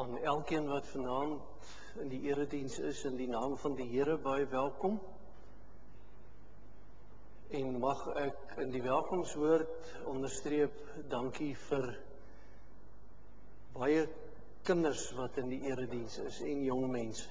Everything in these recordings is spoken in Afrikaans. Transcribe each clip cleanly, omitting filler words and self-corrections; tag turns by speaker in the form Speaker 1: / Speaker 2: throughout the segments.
Speaker 1: Aan elkeen wat vanaand in die erediens is, in die naam van die Here, baie welkom. En mag ek in die welkomswoord onderstreep, dankie vir baie kinders wat in die erediens is en jong mense.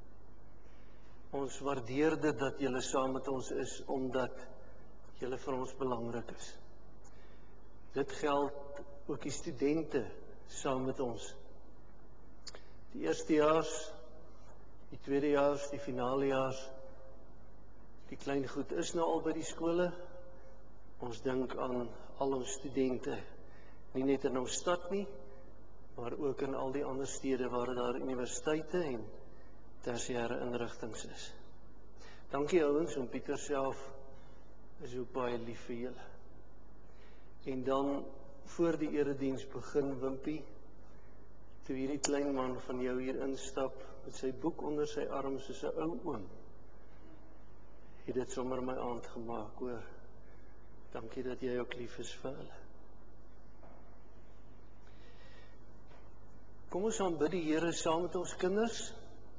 Speaker 1: Ons waardeer dit dat julle saam met ons is, omdat julle vir ons belangrik is. Dit geld ook die studente saam met ons. Die eerstejaars, die tweedejaars, die finalejaars, die klein goed is nou al by die skole. Ons dink aan al ons studente, nie net in ons stad nie, maar ook in al die ander stede waar daar universiteite en tersiêre inrigtings is. Dankie ouens, en Pieter self is ook baie lief vir julle. En dan voor die erediens begin, Wimpie, toe hierdie klein man van jou hier instap, met sy boek onder sy arm soos 'n ou oom, het dit sommer my aand gemaak, hoor. Dankie dat jy ook lief is vir hulle. Kom ons aanbid die Here saam met ons kinders.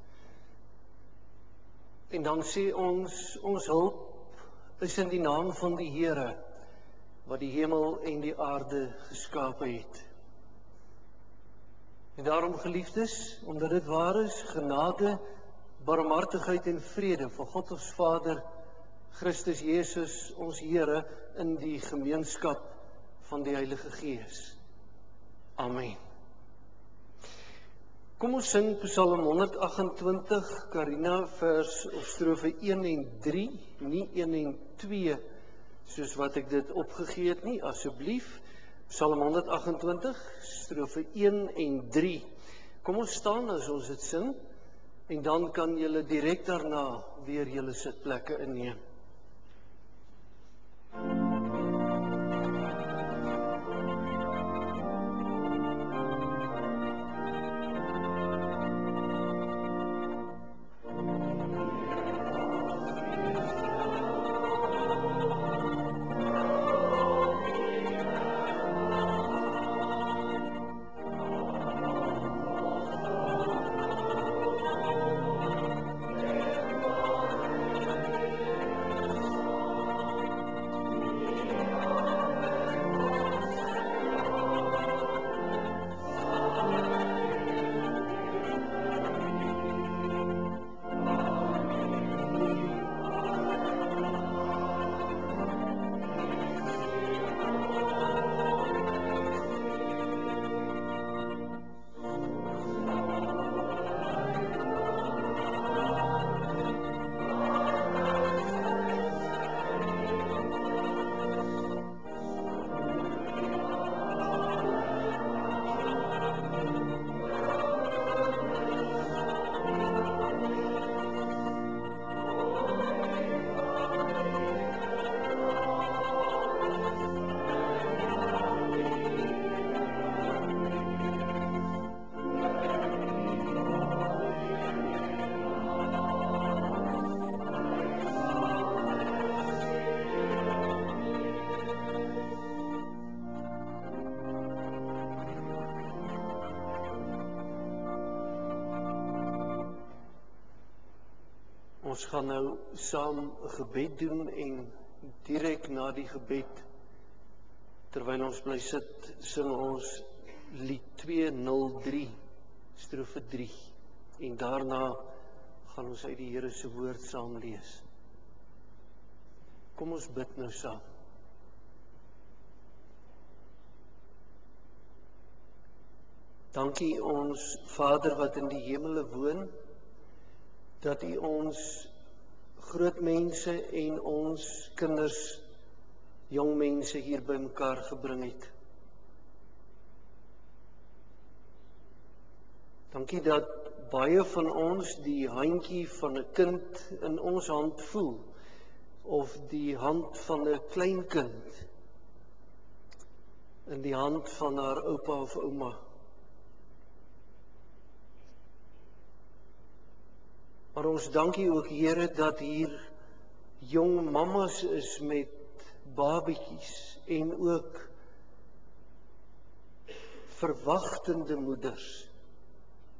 Speaker 1: En dan sê ons hulp is in die naam van die Here, wat die hemel en die aarde geskape het. En daarom, geliefdes, omdat dit waar is, genade, barmhartigheid en vrede van God ons Vader, Christus Jesus, ons Here, in die gemeenskap van die Heilige Gees. Amen. Kom ons sing Psalm 128, Karina, vers of strofe 1 en 3, nie 1 en 2, soos wat ek dit opgegee het nie, asseblief. Psalm 128, strofe 1 en 3. Kom ons staan as ons dit sing, en dan kan julle direk daarna weer julle sitplekke inneem. Ons gaan nou saam 'n gebed doen en direk na die gebed, terwyl ons bly sit, sing ons lied 203, strofe 3. En daarna gaan ons uit die Here se woord saam lees. Kom ons bid nou saam. Dankie ons Vader wat in die hemele woon, dat U ons groot mense en ons kinders, jong mense hier by mekaar gebring het. Dankie dat baie van ons die handjie van 'n kind in ons hand voel, of die hand van 'n klein kind in die hand van haar oupa of ouma. Maar ons dankie ook, Here, dat hier jong mammas is met babietjies en ook verwagtende moeders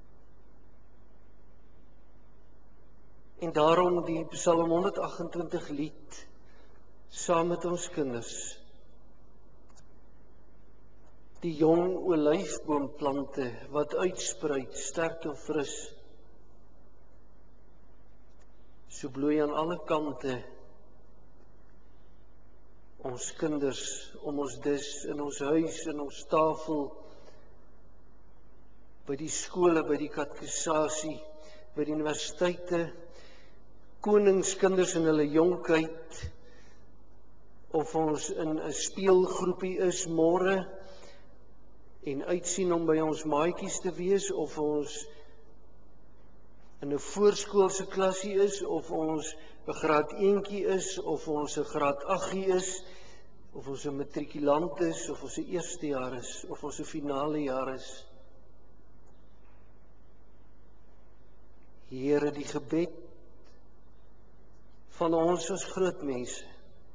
Speaker 1: En daarom die Psalm 128 lied, saam met ons kinders. Die jong olyfboomplante wat uitspruit, sterk en fris. So bloei aan alle kante ons kinders om ons dis, in ons huis, in ons tafel, by die skole, by die katekisasie, by die universiteite, koningskinders in hulle jonkheid, of ons in 'n speelgroepie is môre en uitsien om by ons maatjies te wees, of ons in 'n voorskoolse klasie is, of ons 'n graad 1tjie is, of ons 'n graad 8tjie is, of ons 'n matrikulant is, of ons 'n eerstejaar is, of ons 'n finale jaar is. Here, die gebed van ons as groot mense,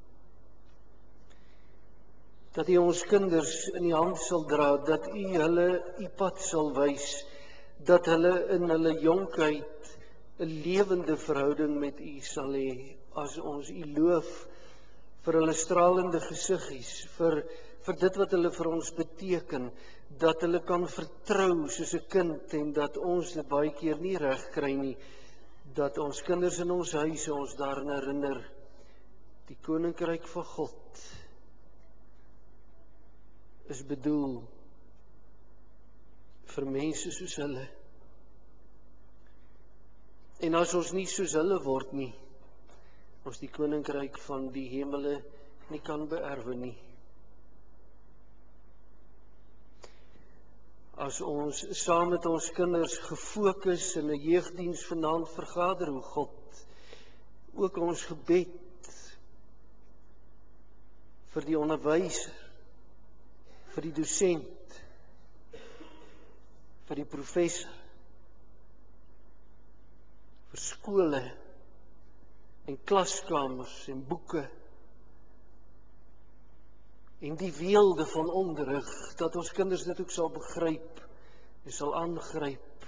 Speaker 1: dat U ons kinders in die hand sal dra, dat U hulle U pad sal wys, dat hulle in hulle jonkheid 'n lewende verhouding met U sal hê, as ons U loof vir hulle stralende gesiggies, vir dit wat hulle vir ons beteken, dat hulle kan vertrou soos 'n kind, en dat ons dit baie keer nie reg kry nie, dat ons kinders in ons huise ons daaraan herinner, die koninkryk van God is bedoel vir mense soos hulle. En as ons nie soos hulle word nie, ons die koninkryk van die hemele nie kan beerwe nie. As ons saam met ons kinders gefokus in 'n jeugdiens vanaand vergader, hoe God ook ons gebed vir die onderwyser, vir die dosent, vir die professor, vir skole en klaskamers en boeke en die weelde van onderrig, dat ons kinders dit ook sal begryp en sal aangryp.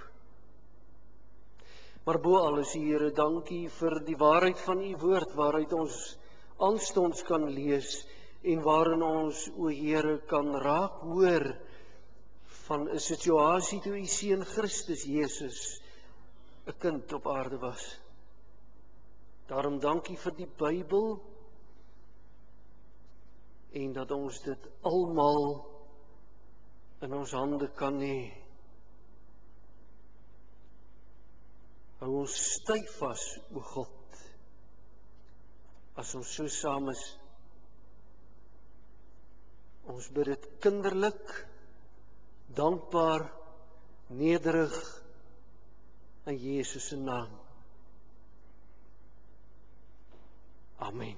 Speaker 1: Maar bo alles, Here, dankie vir die waarheid van U woord, waaruit ons aanstonds kan lees en waarin ons, o Here, kan raak hoor van 'n situasie toe U seun Christus Jesus 'n kind op aarde was. Daarom dankie vir die Bybel, en dat ons dit almal in ons hande kan hê. Hou ons styf vas, o God, as ons so saam is. Ons bid dit kinderlik, dankbaar, nederig, in Jesus se naam. Amen.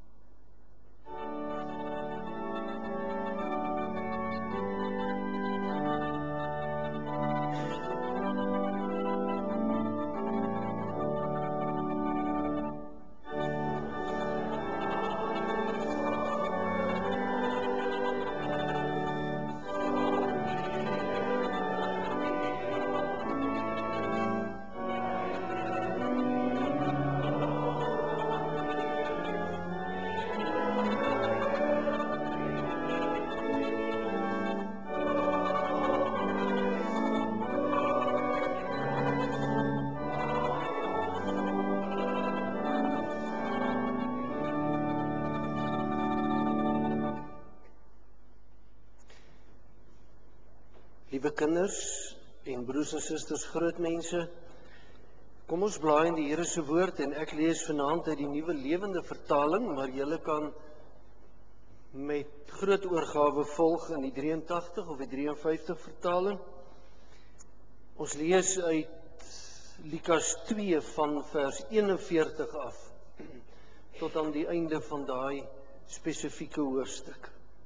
Speaker 1: Liewe kinders en broers en susters, groot mense, kom ons blaai in die Here se woord, en ek lees vanaand uit die Nuwe Lewende Vertaling, maar julle kan met groot oorgawe volg in die 83 of die 53 vertaling. Ons lees uit Lukas 2 van vers 41 af, tot aan die einde van daai spesifieke hoofstuk.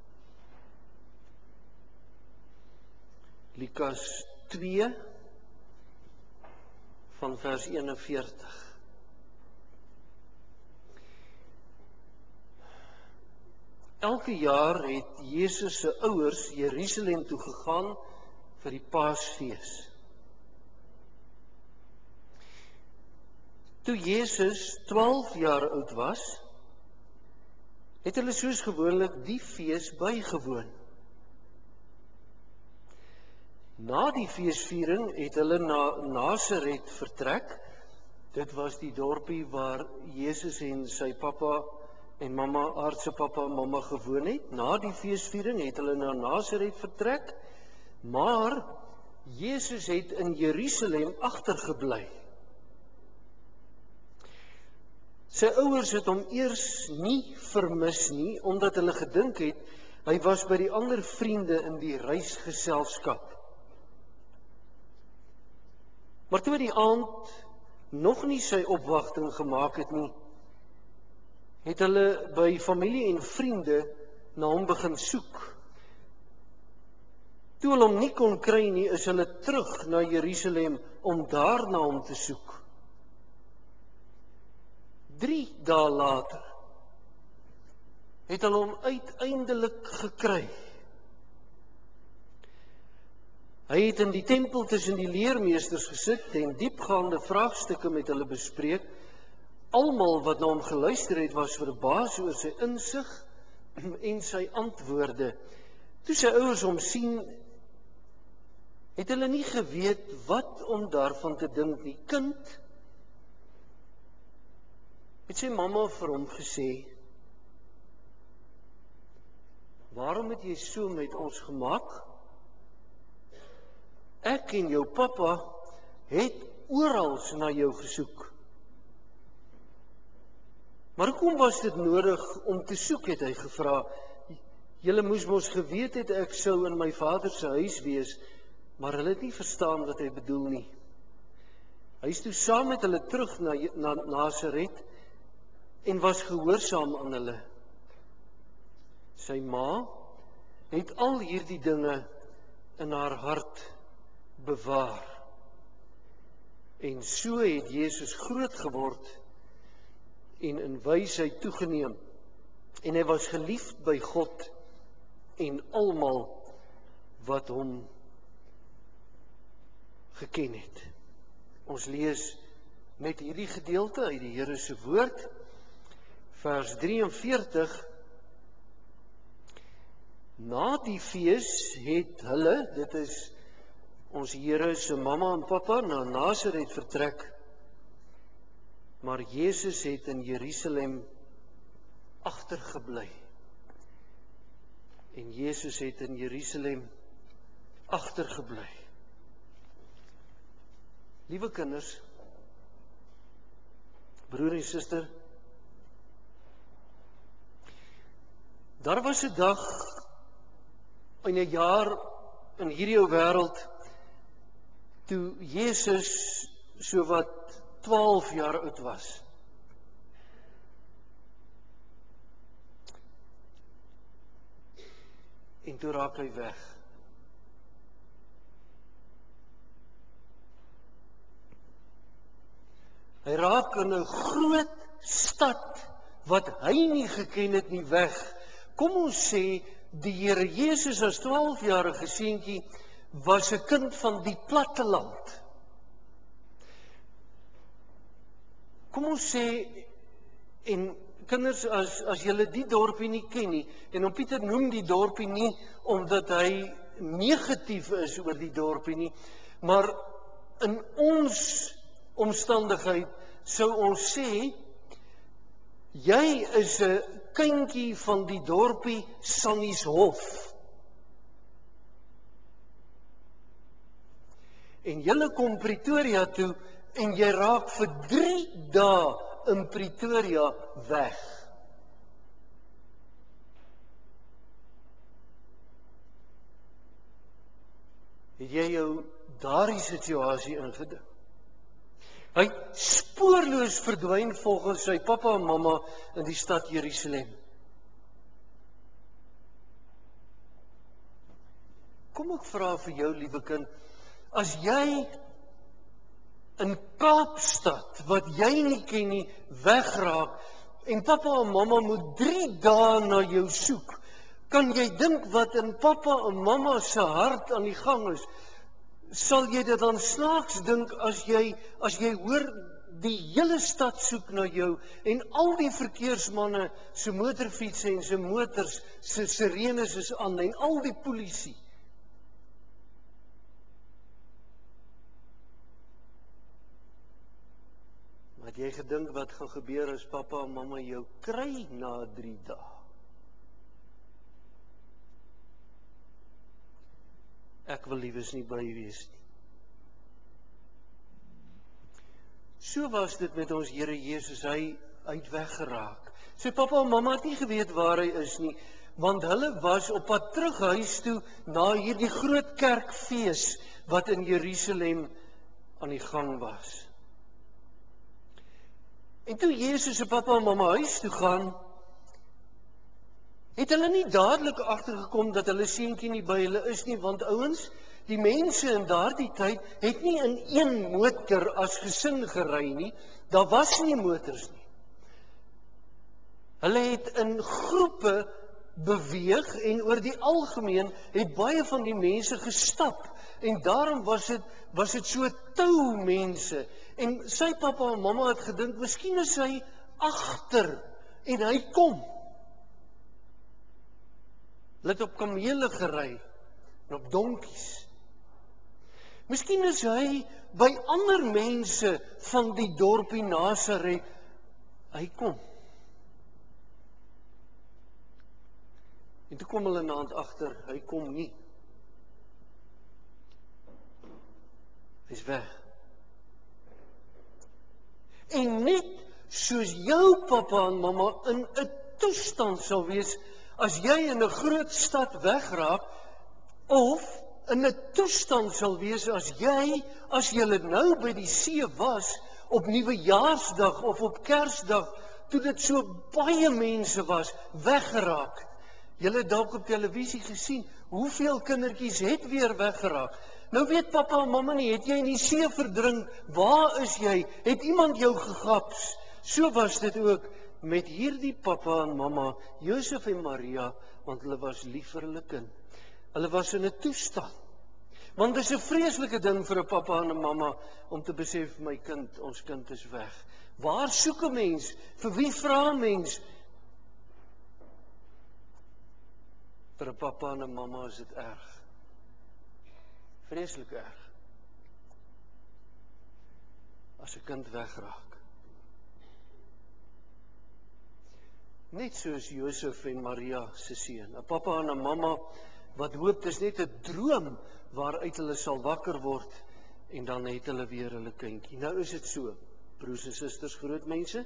Speaker 1: Lukas 2 van vers 41. Elke jaar het Jesus se ouers Jerusalem toe gegaan vir die Paasfees. Toe Jesus 12 jaar oud was, het hulle soos gewoonlik die fees bygewoon. Na die feesviering het hulle na Nasaret vertrek. Dit was die dorpie waar Jesus en sy pappa en mamma, aardse pappa en mamma gewoon het. Na die feesviering het hulle na Nasaret vertrek, maar Jesus het in Jerusalem agtergebly. Sy ouers het hom eers nie vermis nie, omdat hulle gedink het, hy was by die ander vriende in die reisgeselskap. Maar toe die aand nog nie sy opwagting gemaak het nie, het hulle by familie en vriende na hom begin soek. Toe hulle hom nie kon kry nie, is hulle terug na Jerusalem om daar na hom te soek. 3 dae later het hulle hom uiteindelik gekry. Hy het in die tempel tussen die leermeesters gesit en diepgaande vraagstukke met hulle bespreek. Almal wat na hom geluister het, was verbaas oor sy insig en sy antwoorde. Toe sy ouers hom sien, het hulle nie geweet wat om daarvan te dink nie. Kind, het sy mamma vir hom gesê, waarom het jy so met ons gemaak? Ek en jou pappa het oral na jou gesoek. Maar hoekom was dit nodig om te soek, het hy gevra. Julle moes mos geweet het ek sou in my vader se huis wees, maar hulle het nie verstaan wat hy bedoel nie. Hy is toe saam met hulle terug na Nasaret en was gehoorsaam aan hulle. Sy ma het al hierdie dinge in haar hart bewaar. En so het Jesus groot geword en in wysheid toegeneem. En hy was geliefd by God en almal wat hom geken het. Ons lees met hierdie gedeelte uit die Here se woord, vers 43. Na die fees het hulle, dit is ons Here se mamma en pappa, na Nasaret vertrek, maar Jesus het in Jerusalem agtergebly. En Jesus het in Jerusalem agtergebly. Liewe kinders, broer en suster, daar was 'n dag in 'n jaar in hierdie ou wêreld toe Jesus so wat 12 jaar oud was. En toe raak hy weg. Hy raak in 'n groot stad wat hy nie geken het nie weg. Kom ons sê, die Here Jesus as 12-jarige seentjie was 'n kind van die platteland. Kom ons sê, en kinders, as julle die dorpie nie ken nie, en om Pieter noem die dorpie nie omdat hy negatief is oor die dorpie nie, maar in ons omstandigheid sou ons sê, jy is 'n kindjie van die dorpie Sannieshof. En jy kom Pretoria toe en jy raak vir 3 dae in Pretoria weg. Het jy jou daardie situasie ingedink? Hy spoorloos verdwyn volgens sy pappa en mamma in die stad Jerusalem. Kom ek vra vir jou, liewe kind, as jy in Kaapstad, wat jy nie ken nie, wegraak, en pappa en mamma moet 3 dae na jou soek, kan jy dink wat in pappa en mamma se hart aan die gang is? Sal jy dit dan snaaks dink as jy hoor die hele stad soek na jou en al die verkeersmanne se motorfietsse en se motors se sirenes is aan en al die polisie. Maar het jy gedink wat gaan gebeur as pappa en mamma jou kry na 3 dae? Ek wil liewes nie by wees nie. So was dit met ons Here Jesus, hy het weggeraak. Sy pappa en mamma het nie geweet waar hy is nie, want hulle was op pad terug huis toe na hierdie groot kerkfees wat in Jerusalem aan die gang was. En toe Jesus se pappa en mamma huis toe gaan, het hulle nie dadelik agtergekom dat hulle seentjie nie by hulle is nie, want ouens, die mense in daardie tyd het nie in een motor as gesin gery nie, daar was nie motors nie. Hulle het in groepe beweeg en oor die algemeen het baie van die mense gestap en daarom was dit so tou mense en sy pappa en mamma het gedink miskien is hy agter en hy kom. Hulle het op kamele gery en op donkies. Miskien is hy by ander mense van die dorpie Nasaret. Hy kom. En toe kom hulle naand agter, hy kom nie. Hy's weg. En net soos jou pappa en mamma in 'n toestand sal wees as jy in 'n groot stad wegraak of in 'n toestand sal wees as jy nou by die see was op Nuwejaarsdag of op Kersdag toe dit so baie mense was weggeraak. Julle het dalk op televisie gesien hoeveel kindertjies het weer weggeraak. Nou weet pappa en mamma nie, het jy in die see verdrink? Waar is jy? Het iemand jou gegaps? So was dit ook met hierdie pappa en mamma, Josef en Maria, want hulle was lief vir hulle kind. Hulle was in 'n toestand. Want dit is 'n vreeslike ding vir 'n pappa en 'n mamma om te besef ons kind is weg. Waar soek 'n mens? Vir wie vra 'n mens? Vir 'n pappa en 'n mamma is dit erg. Vreeslik erg. As 'n kind wegraak. Net soos Josef en Maria se seun. 'n Pappa en 'n mamma wat hoop dis net 'n droom waaruit hulle sal wakker word en dan het hulle weer hulle kindjie. Nou is dit so, broers en susters, groot mense.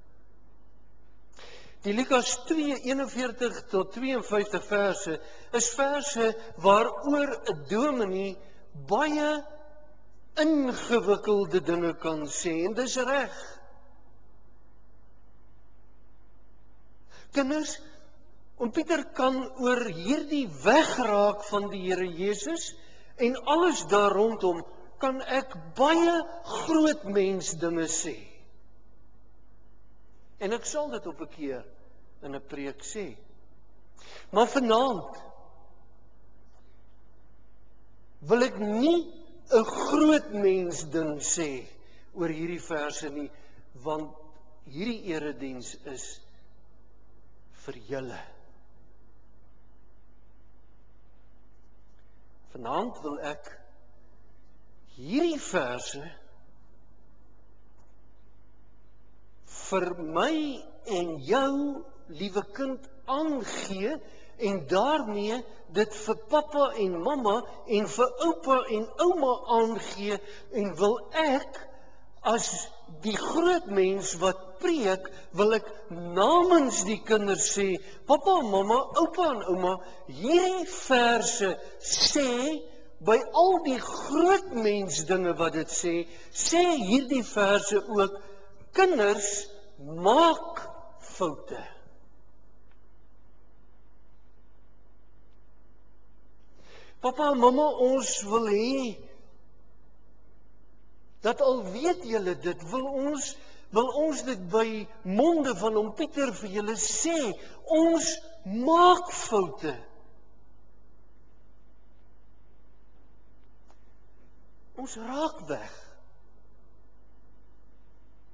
Speaker 1: Die Lukas 2:41 tot 52 verse is verse waaroor 'n dominee baie ingewikkelde dinge kan sê en dis reg. Kinders, oom Pieter kan oor hierdie wegraak van die Here Jesus en alles daar rondom kan ek baie groot mens dinge sê. En ek sal dit op 'n keer in 'n preek sê. Maar vanaand wil ek nie 'n groot mens ding sê oor hierdie verse nie, want hierdie erediens is vir julle. Vanaand wil ek hierdie verse vir my en jou, liewe kind, aangee en daarmee dit vir pappa en mamma en vir oupa en ouma aangee en wil ek as die groot mens wat preek, wil ek namens die kinders sê, pappa en mamma, oupa en ouma, hierdie verse sê by al die groot mens dinge wat dit sê hierdie verse ook kinders maak foute. Pappa en mamma, ons wil hê dat al weet julle dit, wil ons dit by monde van oom Pieter vir julle sê, ons maak foute. Ons raak weg.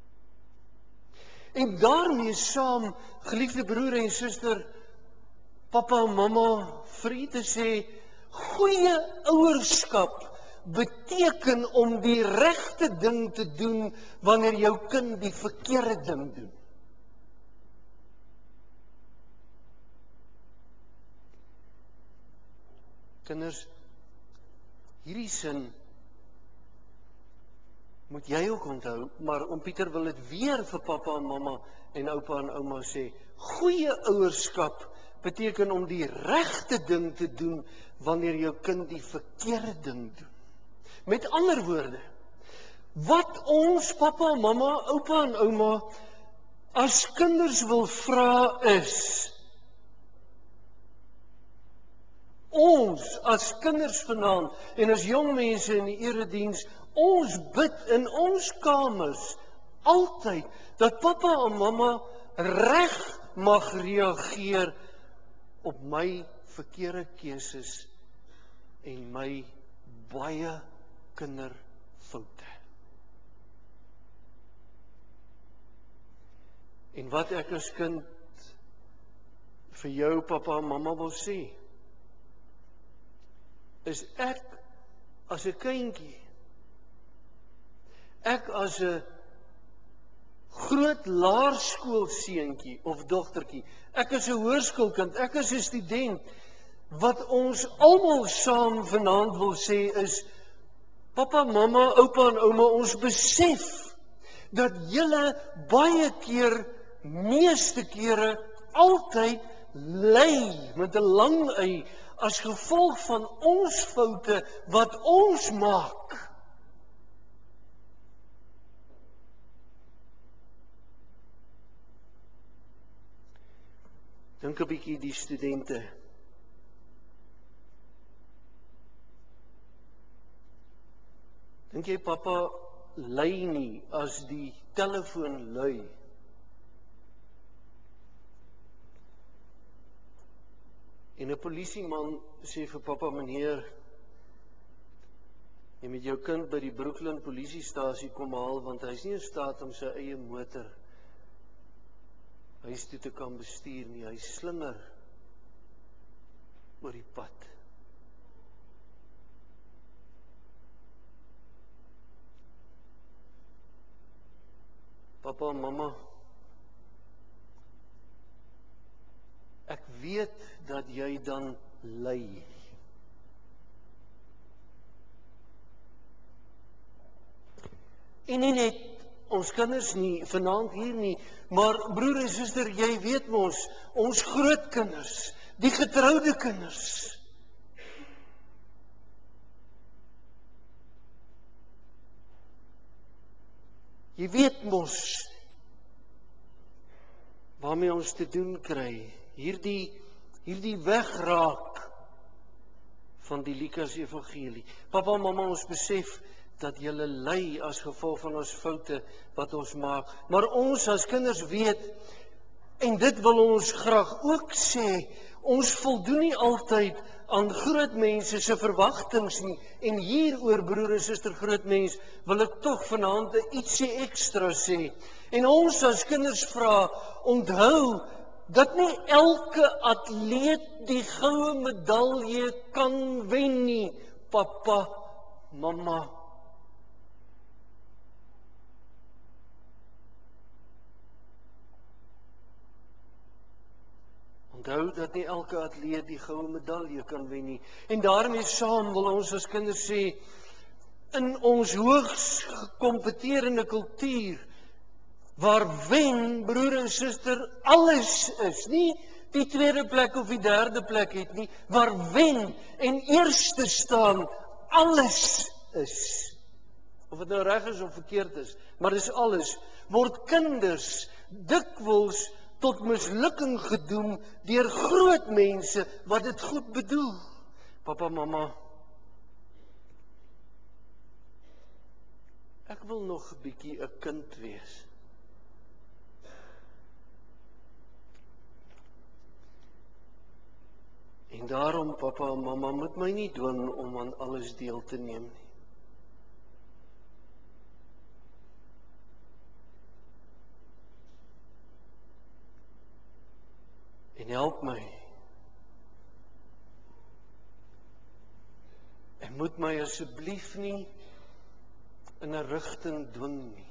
Speaker 1: En daarmee saam, geliefde broer en suster, pappa en mamma, vir u te sê, goeie ouerskap beteken om die regte ding te doen wanneer jou kind die verkeerde ding doen. Kinders, hierdie sin moet jy ook onthou, maar oom Pieter wil dit weer vir pappa en mamma en oupa en ouma sê. Goeie ouerskap beteken om die regte ding te doen wanneer jou kind die verkeerde ding doen. Met ander woorde, wat ons pappa, mamma, oupa en ouma as kinders wil vra is, ons as kinders vanaand en as jong mense in die erediens, ons bid in ons kamers altyd dat pappa en mamma reg mag reageer op my verkeerde keuses en my baie kinderfoute. En wat ek as kind vir jou pappa en mamma wil sê, is ek as 'n kindjie, ek as 'n groot laerskoolseentjie of dogtertjie, ek is 'n hoërskoolkind, ek is 'n student, wat ons almal saam vanaand wil sê is, pappa, mamma, oupa en ouma, ons besef dat julle baie keer, meeste kere, altyd ly met 'n lang y as gevolg van ons foute wat ons maak. Dink 'n bietjie die studente. Dink jy pappa ly nie as die telefoon lui? En 'n polisieman sê vir pappa, meneer, jy moet jou kind by die Brooklyn polisiestasie kom haal, want hy is nie in staat om sy eie motor huis toe te kan bestuur nie, hy slinger oor die pad. Pappa en mamma, ek weet dat jy dan ly. En nie net ons kinders nie, vanaand hier nie, maar broer en suster, jy weet mos, ons grootkinders, die getroude kinders. Jy weet mos waarmee ons te doen kry, hierdie wegraak van die Lukas Evangelie. Pappa en mamma, ons besef dat julle ly as gevolg van ons foute wat ons maak. Maar ons as kinders weet, en dit wil ons graag ook sê, ons voldoen nie altyd aan groot mense se verwagtinge nie. En hieroor, broer en suster, groot mens, wil ek tog vanaand ietsie ekstra sê. En ons as kinders vra, onthou dat nie elke atleet die goue medalje kan wen nie, pappa, mamma. Onthou dat nie elke atleet die goue medalje kan wen nie. En daarmee saam wil ons as kinders sê, in ons hoogs gekompeterende kultuur, waar wen, broer en suster, alles is, nie die tweede plek of die derde plek het nie, waar wen en eerste staan, alles is. Of dit nou reg is of verkeerd is, maar dis alles, word kinders dikwels tot mislukking gedoem deur groot mense wat dit goed bedoel. Pappa, mamma, ek wil nog 'n bietjie 'n kind wees. En daarom, pappa en mamma, moet my nie dwing om aan alles deel te neem nie. en help my. En moet my asseblief nie in 'n rigting dwing nie.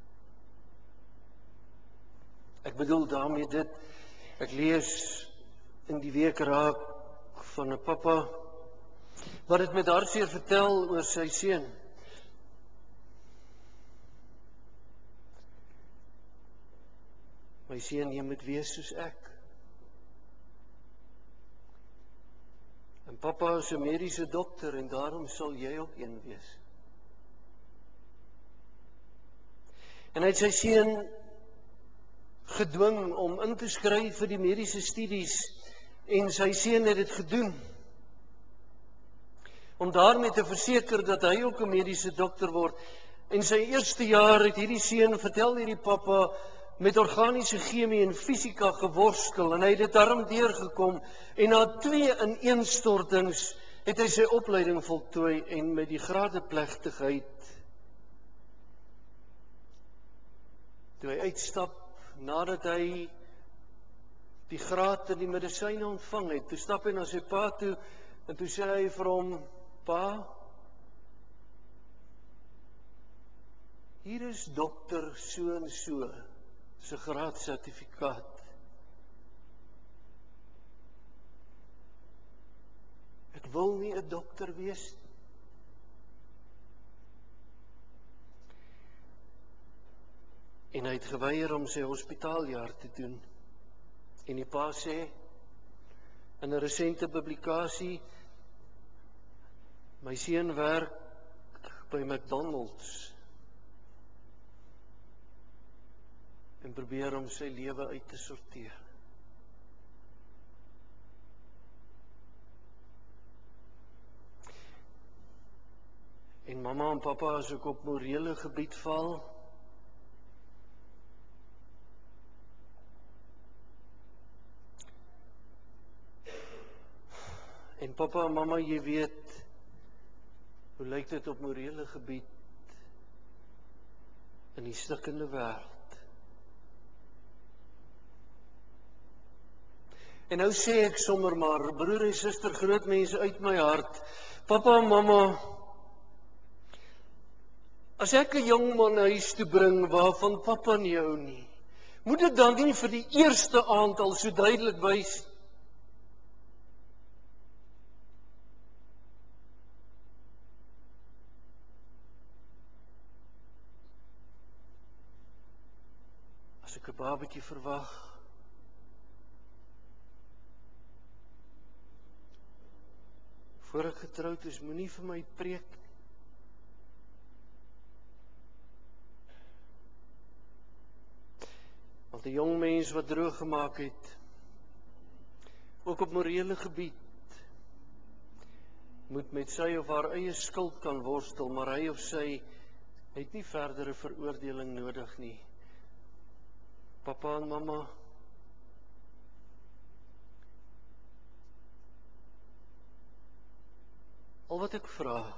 Speaker 1: Ek bedoel daarmee dit, ek lees in die week raak van 'n pappa wat dit met hartseer vertel oor sy seun. My seun, jy moet wees soos ek. En pappa is 'n mediese dokter en daarom sal jy ook een wees. En hy het sy seun gedwing om in te skryf vir die mediese studies en sy seun het dit gedoen. Om daarmee te verseker dat hy ook 'n mediese dokter word. En sy eerste jaar het hierdie seun, vertel hierdie pappa, met organiese chemie en fisika geworstel en hy het dit daarom deurgekom en na 2 ineenstortings het hy sy opleiding voltooi en met die gradeplegtigheid toe hy uitstap nadat hy die graad in die medisyne ontvang het, toe stap hy na sy pa toe en toe sê hy vir hom, pa, hier is dokter so en so se graadsertifikaat. Ek wil nie 'n dokter wees nie. En hy het geweier om sy hospitaaljaar te doen. En die pa sê in 'n resente publikasie, my seun werk by McDonald's en probeer om sy lewe uit te sorteer. En mamma en pappa, as ek op morele gebied val, en pappa en mamma, jy weet, hoe lyk dit op morele gebied in die stikkende wêreld? En nou sê ek sommer maar, broer en suster, groot mense uit my hart, pappa en mamma, as ek 'n jong man huis toe bring waarvan pappa nie hou nie, moet dit dan nie vir die eerste aand al so duidelik wys? As ek 'n babatjie verwag, voor ek getroud is, moenie vir my preek nie. Want 'n jong mens wat droog gemaak het, ook op morele gebied, moet met sy of haar eie skuld kan worstel, maar hy of sy het nie verdere veroordeling nodig nie. Pappa en mamma, al wat ek vra,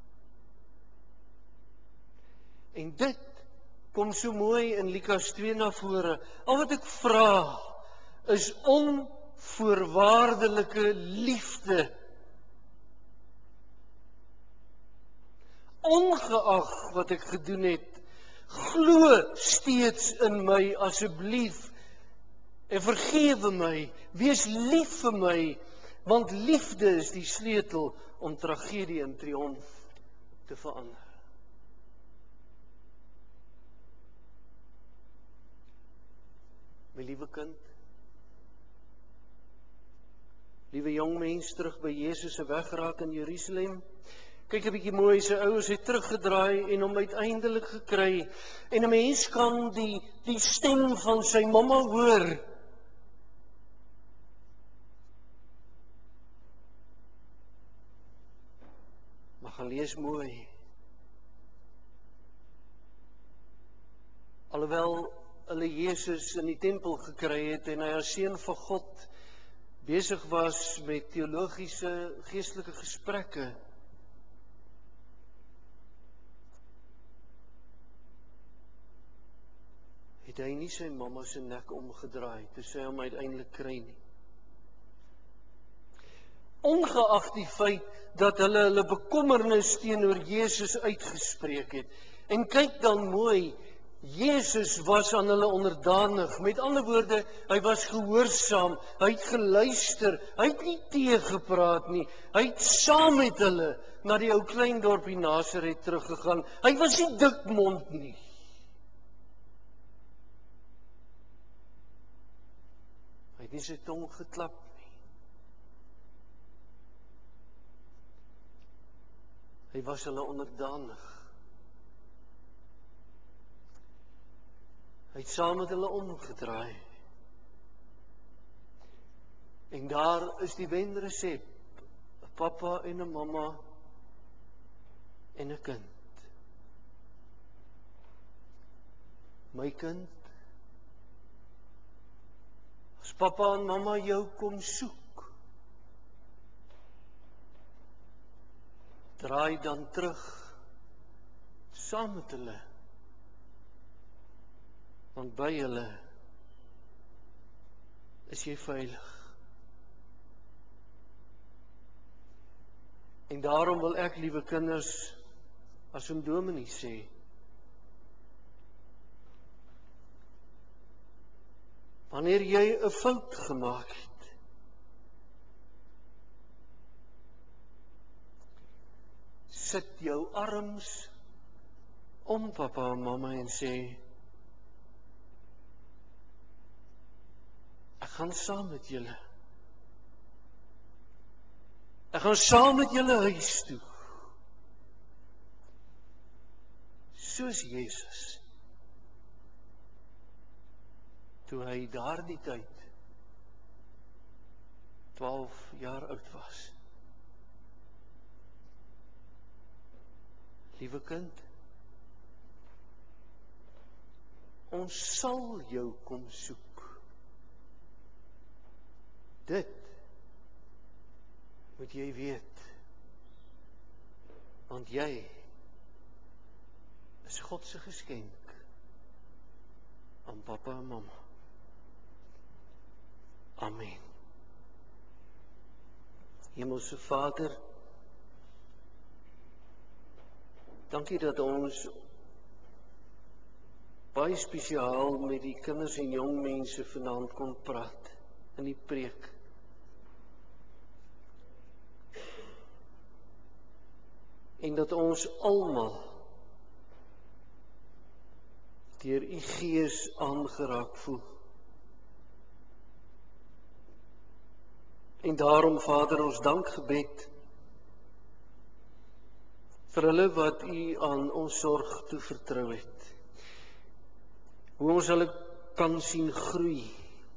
Speaker 1: en dit kom so mooi in Lukas 2 na vore, al wat ek vra is onvoorwaardelike liefde. Ongeag wat ek gedoen het, glo steeds in my asseblief en vergewe my, wees lief vir my, want liefde is die sleutel om tragedie in triomf te verander. My liewe kind, liewe jong mens, terug by Jesus se wegraak in Jerusalem, kyk 'n bietjie mooi, sy ouers het teruggedraai en hom uiteindelik gekry, en 'n mens kan die stem van sy mamma hoor. Maar gaan lees mooi. Alhoewel hulle Jesus in die tempel gekry het en hy as seun van God besig was met teologiese, geestelike gesprekke, het hy nie sy mamma se nek omgedraai toe sy hom uiteindelik kry nie. ongeag die feit dat hulle bekommernis teenoor Jesus uitgespreek het. En kyk dan mooi, Jesus was aan hulle onderdanig. Met ander woorde, hy was gehoorsaam, hy het geluister, hy het nie teëgepraat nie. Hy het saam met hulle na die ou klein dorpie Nasaret teruggegaan. Hy was nie dikmond nie. Hy het nie sy tong geklap nie. Hy was hulle onderdanig. Hy het saam met hulle omgedraai. En daar is die wenresep, 'n pappa en 'n mamma en 'n kind. My kind, as pappa en mamma jou kom soek, draai dan terug saam met hulle. Want by hulle is jy veilig. En daarom wil ek, liewe kinders, as 'n dominee sê, wanneer jy 'n fout gemaak het, sit jou arms om pappa en mamma en sê, ek gaan saam met julle. Ek gaan saam met julle huis toe. Soos Jesus. Toe hy daardie tyd 12 jaar oud was. Liewe kind, ons sal jou kom soek. Dit moet jy weet, want jy is God se geskenk aan pappa en mamma. Amen. Hemelse Vader, dankie dat ons baie spesiaal met die kinders en jong mense vanaand kon praat in die preek. En dat ons almal deur u Gees aangeraak voel. En daarom, Vader, ons dankgebed vir hulle wat u aan ons sorg toevertrou het. Hoe ons hulle kan sien groei.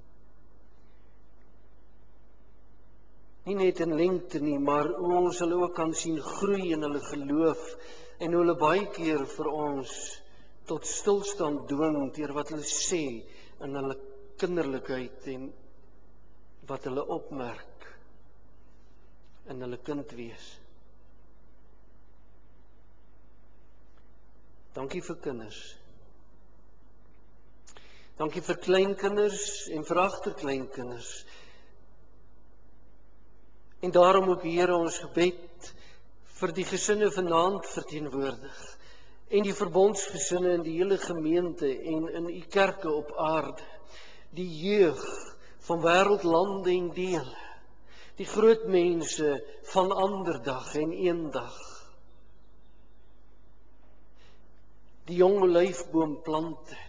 Speaker 1: Nie net in lengte nie, maar hoe ons hulle ook kan sien groei in hulle geloof en hoe hulle baie keer vir ons tot stilstand dwing deur wat hulle sê in hulle kinderlikheid en wat hulle opmerk in hulle kind wees. Dankie vir kinders. Dankie vir kleinkinders en vir agterkleinkinders. En daarom ook, Here, ons gebed vir die gesinne vanaand verteenwoordig en die verbondsgesinne in die hele gemeente en in u kerke op aarde, die jeug van wêreldlande en dele, die groot mense van ander dag en eendag, die jong olyfboomplante.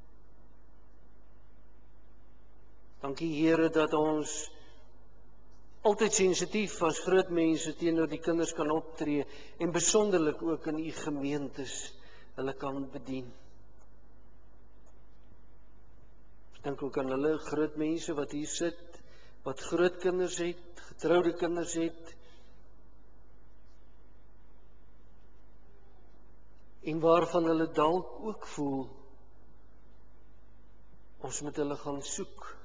Speaker 1: Dankie, Here, dat ons altyd sensitief as groot mense teenoor die kinders kan optree en besonderlik ook in u gemeentes hulle kan bedien. Ek dink ook aan hulle groot mense wat hier sit, wat groot kinders het, getroude kinders het, en waarvan hulle dalk ook voel, ons moet hulle gaan soek.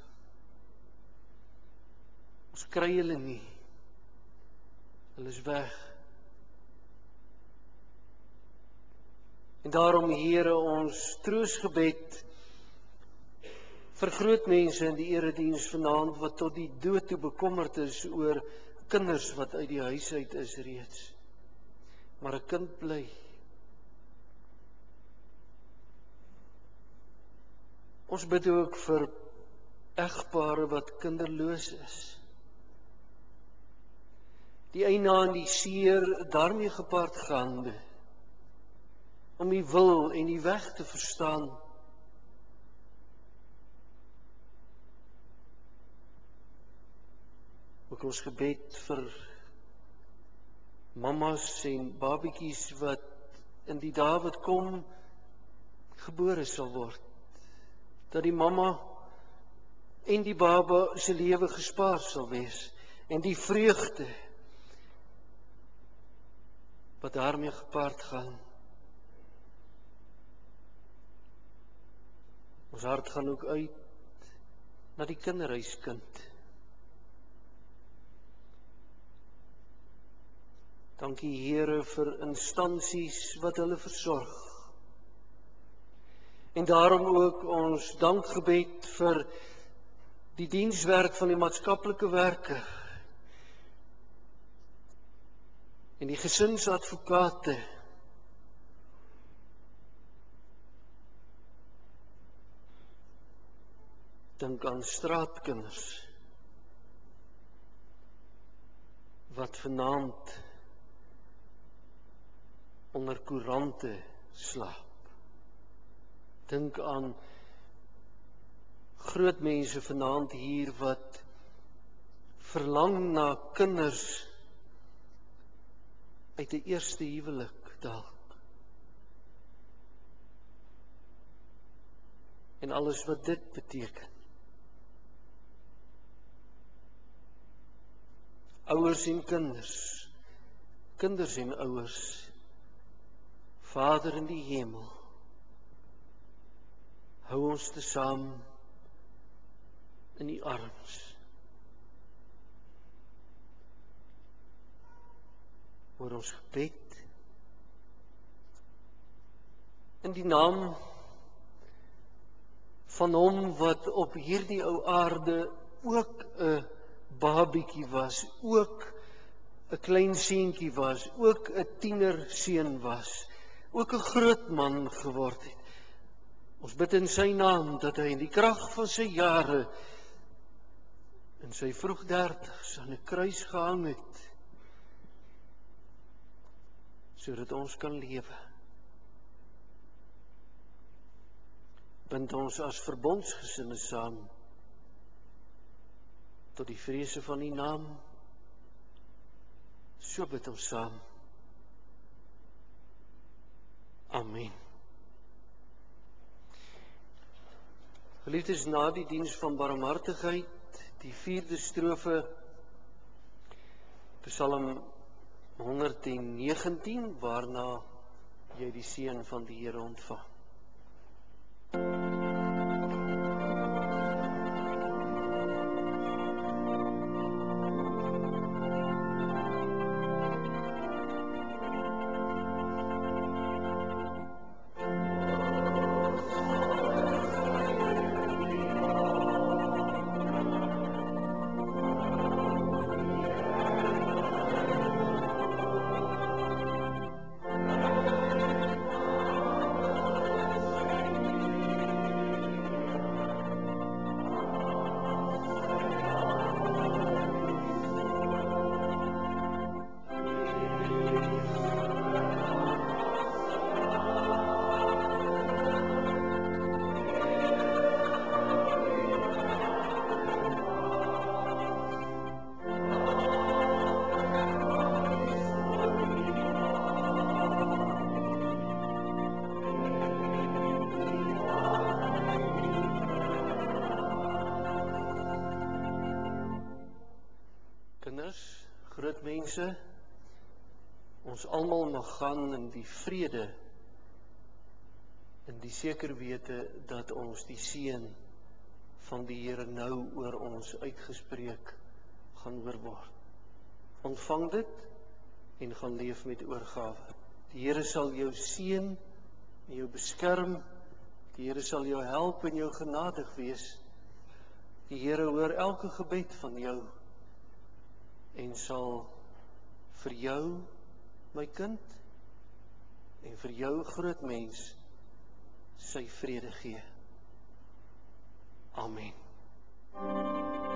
Speaker 1: Ons kry hulle nie. Hulle is weg. En daarom, Here, ons troostgebed vir groot mense in die erediens vanaand wat tot die dood toe bekommerd is oor kinders wat uit die huis uit is reeds. Maar 'n kind bly. Ons bid ook vir egpare wat kinderloos is. Die eina en die seer daarmee gepaard gaande, om die wil en die weg te verstaan. Ook ons gebed vir mammas en babietjies wat in die dae wat kom gebore sal word. Dat die mamma en die baba se lewe gespaar sal wees en die vreugde wat daarmee gepaard gaan. Ons hart gaan ook uit na die kinderhuiskind. Dankie Here vir instansies wat hulle versorg. En daarom ook ons dankgebed vir die dienswerk van die maatskaplike werker en die gesinsadvokate. Dink aan straatkinders wat vanaand onder koerante slaap. Dink aan groot mense vanaand hier wat verlang na kinders uit die eerste huwelik dalk. En alles wat dit beteken. Ouers en kinders, kinders en ouers, Vader in die hemel, hou ons tesaam in U arms. Hoor ons gebed in die naam van hom wat op hierdie ou aarde ook 'n babietjie was, ook 'n klein seentjie was, ook 'n tienerseun was, ook 'n groot man geword het. Ons bid in sy naam dat hy in die krag van sy jare in sy vroeg 30's aan 'n kruis gehang het, sodat ons kan lewe. Bind ons as verbondsgesinne saam tot die vrese van U naam. So bid ons saam. Amen. Geliefdes, na die diens van barmhartigheid, die 4de strofe, Psalm 119, waarna jy die seën van die Here ontvang. Kinders, groot mense, ons almal mag gaan in die vrede, in die seker wete dat ons die seën van die Here nou oor ons uitgespreek gaan hoor word. Ontvang dit en gaan leef met oorgawe. Die Here sal jou seën en jou beskerm. Die Here sal jou help en jou genadig wees. Die Here hoor elke gebed van jou en sal vir jou, my kind, en vir jou groot mens, sy vrede gee. Amen.